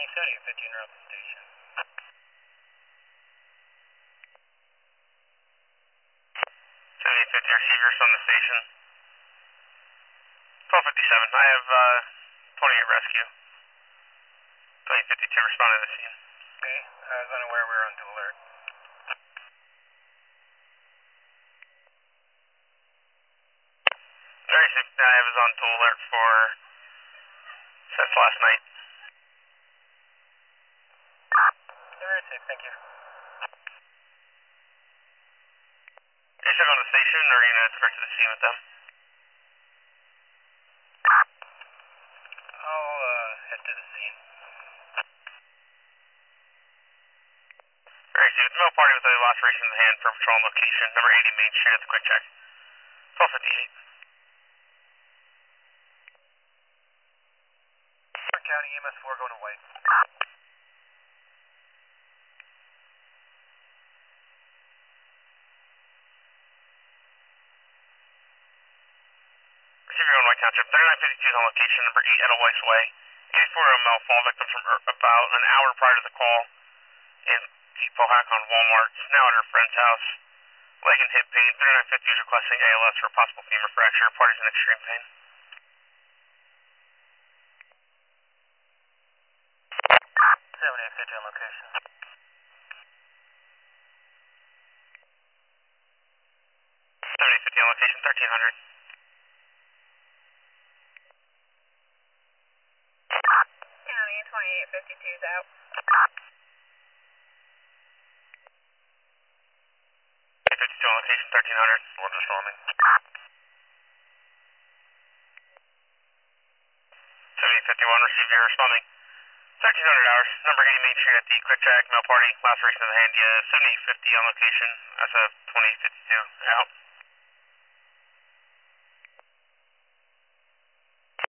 7850 around the station. 7850 receivers on the station. 1257, I have 28 rescue. 2852 responding to the scene. Okay, I was unaware we were on dual alert. Very sick, I was on dual alert for since last night. Very sick, thank you. You should go on the station, or are you going to escort to the scene with them? I'll head to the scene. Very sick, male party with a laceration in the hand for patrol location, number 80 Main Street at the quick check. 1258. County EMS 4 going to White. Receiver on White Township, 3952 is on location, number 8 Edelweiss Way. 84-year-old male fall victim from about an hour prior to the call in Depot Hack on Walmart. She's now at her friend's house. Leg and hip pain. 3950 is requesting ALS for a possible femur fracture. Party's in extreme pain. 7850 on location. 7050 on location, 1300. County 2852 is out. 52 on location, 1300. One responding. 7051, receiver responding. 1300 hours, number 80 Main Street at the quick check, male party, laceration of the hand, yeah, 7850 on location, that's a 2852, out.